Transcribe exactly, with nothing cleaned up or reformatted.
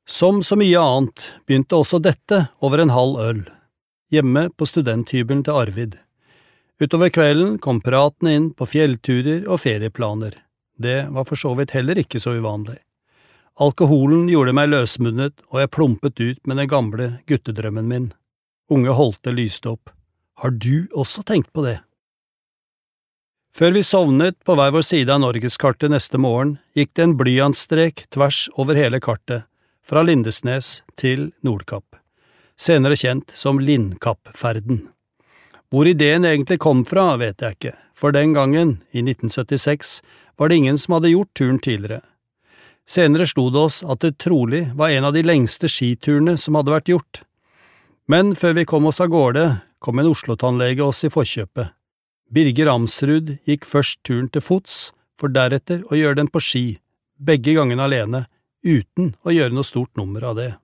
Som så mye annet begynte også dette over en halv øl, hjemme på studenthybelen til Arvid. Utover kvelden kom praten inn på fjellturer og ferieplaner. Det var for så vidt heller ikke så uvanlig. Alkoholen gjorde meg løsmunnet, og jeg plumpet ut med den gamle guttedrømmen min. Unge Holte lyste opp. Har du også tenkt på det? Før vi sovnet på hver vår side av Norgeskartet neste morgen, gikk det en blyantstrek tvers over hele kartet, fra Lindesnes til Nordkapp, senere kjent som Lindkappferden. Hvor ideen egentlig kom fra, vet jeg ikke, for den gangen, i nitten syttiseks, var det ingen som hadde gjort turen tidligere. Senere slo det oss at det trolig var en av de lengste skiturene som hadde vært gjort. Men før vi kom oss av gårde, kom en Oslo-tannlege oss i forkjøpet. Birger Amsrud gikk først turen til fots, for deretter å gjøre den på ski, begge gangene alene, uten å gjøre noe stort nummer av det.